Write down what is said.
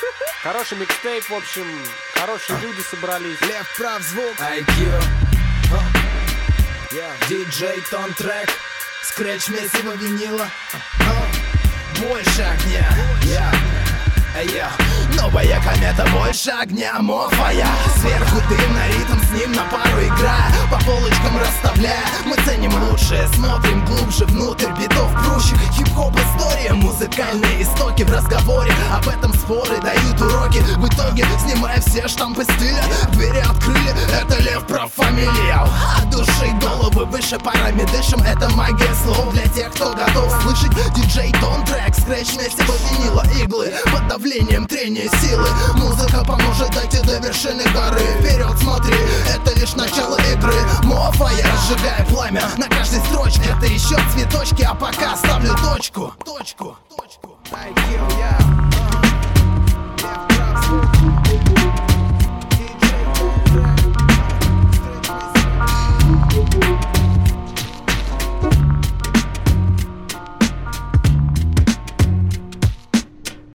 Хороший микстейп, в общем, хорошие люди собрались. Лев, прав, звук. IQ DJ Тон трек. Скретч месиво винила. Больше огня. Новая комета, больше огня, мофая. Сверху дым, на ритм с ним на пару играя, по полочкам расставляя. Мы ценим лучшее, смотрим глубже внутрь битов прущих. Хип-хоп история, музыкальные истоки в разговоре. Об этом споры дают уроки. В итоге, снимая все штампы стиля, двери открыли, это Лев, прав, фамилия. От души головы выше парами дышим. Это магия слов для тех, кто готов слышать. DJ Тон трек, скретч месиво винила, иглы под давлением трения силы. Музыка поможет дойти до вершины горы. Вперед смотри, это лишь начало игры. Мофа, я разжигаю пламя на каждой строчке. Это еще цветочки, а пока ставлю точку. IQ,